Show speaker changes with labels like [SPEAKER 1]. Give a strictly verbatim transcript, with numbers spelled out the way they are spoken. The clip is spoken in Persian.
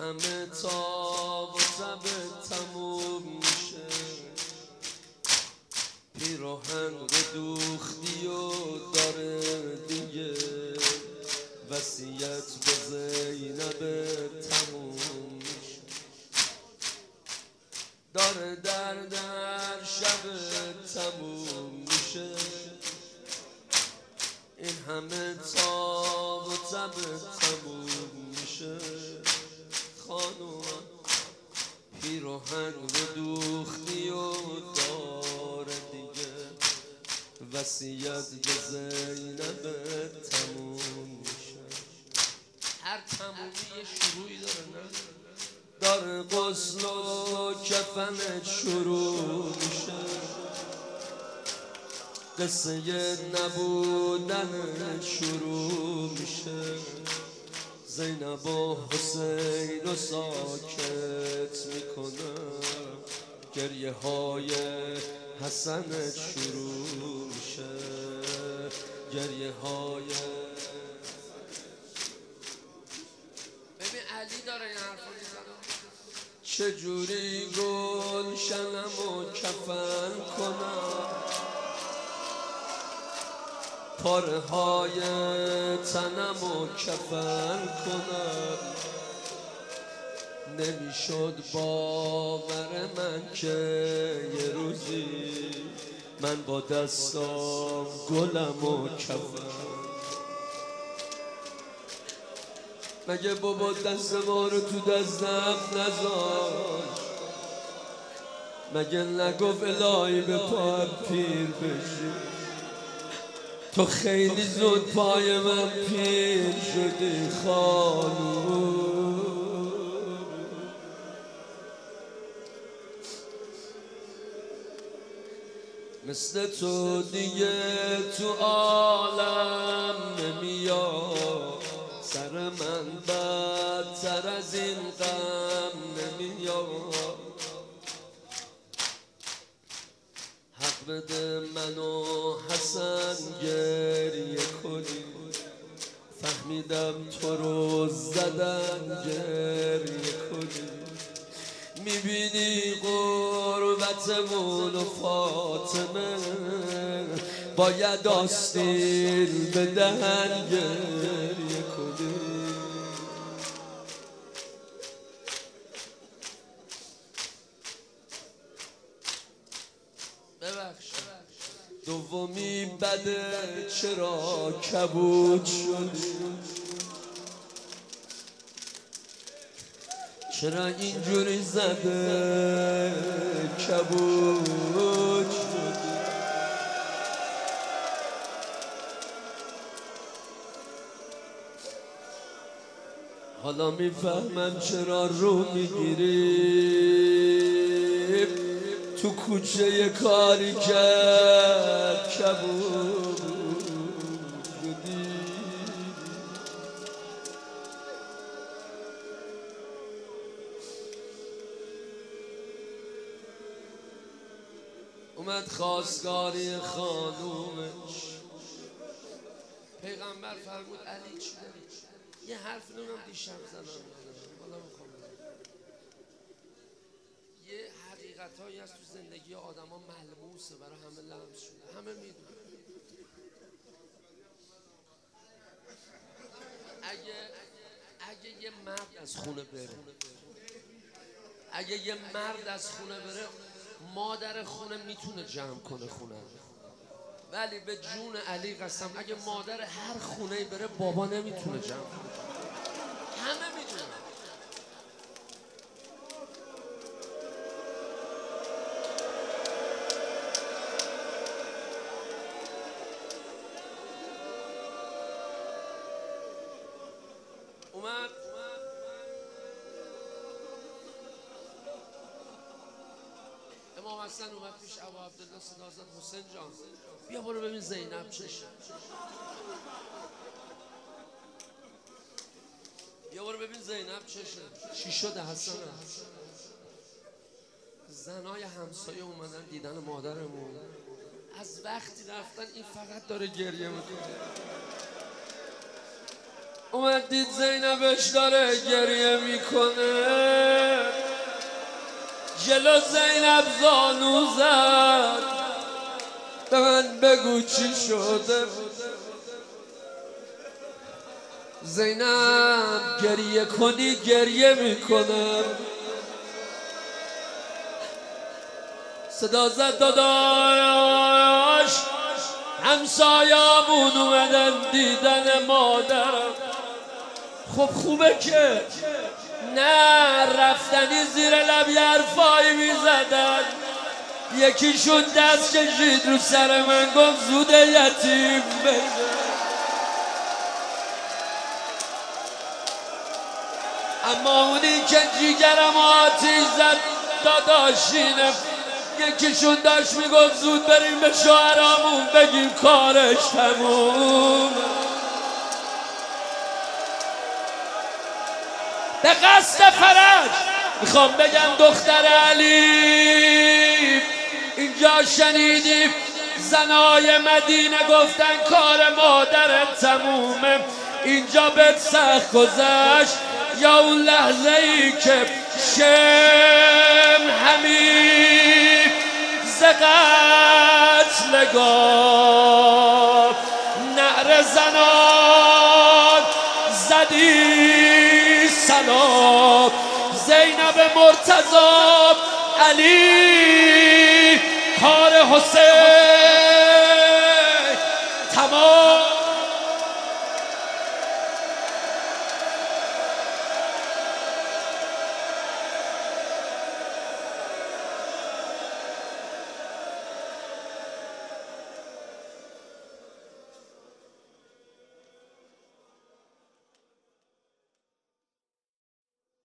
[SPEAKER 1] همه تاب و تب تموم میشه، پیراهن رو دوختی و داره دیگه وصیت به زینب تموم میشه، داره در در شب تموم میشه، این همه تاب و تب تموم میشه. خانوم پیراهن رو دوختی و داره دیگه وصیت به زینب تموم میشه. هر تمومی یه شروعی داره نه؟ داره غسل و کفنت شروع میشه، قصه نبودن شروع میشه. زینب و حسین رو ساکت میکنه، گریه های حسنت شروع میشه، گریه های ببین علی داره این حرفو میزنه. چجوری گلشنم و کفن کنم، پاره های تنم و کفن کنم، نمیشد باور من که یه روزی من با دستام گلم و کفن. مگه بابا دست ما رو تو دستم نذاشت؟ مگه نگفت الهی به پا پیر بشی؟ تو خیلی زود پای من پیر شدی خانوم، مثل تو دیگه تو عالم نمیاد، سر من بدتر از این غم نمیاد. حق بده منو حسن گریه کنی، فهمیدم تو رو زدن گریه کنی. میبینی غربتمون و فاطمه باید آستین به دهن گریه کنی. ببخش دومی بده چرا کبود شدی؟ چرا اینجوری زده کبود شدی؟ حالا میفهمم چرا رو میگیری، تو کوچه یه کاری کرد کبود شدی. اومد خواستگاری خانومش، پیغمبر فرمود علی چی داری؟ یه حرف نونم دیشب زدم حالا میخوام یه حقیقت هایی هست تو زندگی آدم ها ملموسه، برای همه لمس شده، همه میدونن. اگه اگه یه مرد از خونه بره اگه یه مرد از خونه بره مادر خونه میتونه جمع کنه خونه، ولی به جون علی قسم اگه مادر هر خونه بره بابا نمیتونه جمع کنه. همه میدونن. اومد امام حسن اومد پیش ابا عبدالله صدا زد حسین جان بیا برو ببین زینب چشه، بیا برو ببین زینب چشه. چی شده حسن؟ زنای همسایه اومدن دیدن مادرمون، از وقتی رفتن این فقط داره گریه میکنه. اومدید زینبش داره گریه میکنه، جلو زینب زانو زد، به من بگو چی شده. زینب گریه کنی گریه میکنم. صدا زد داداش، همسایه‌مون اومدن دیدن مادرم. خب خوبه که نه رفتنی زیر لب یه حرفایی میزدن. یکیشون دست کشید رو سر من گفت زود یتیم بشه. اما اونی که جیگرم آتیش زد داداشینه. یکیشون داشت میگفت زود بریم به شوهرامون بگیم کارش تموم. به قصد فرج میخوام بگم دختر علی، اینجا شنیدیم زنای مدینه گفتن کار مادرت تمومه. اینجا بهت سخت گذشت یا اون لحظه ای که شم همین ز قتلگاه نعره زنان زدی سلام. زینب مرتضی علی کار حسین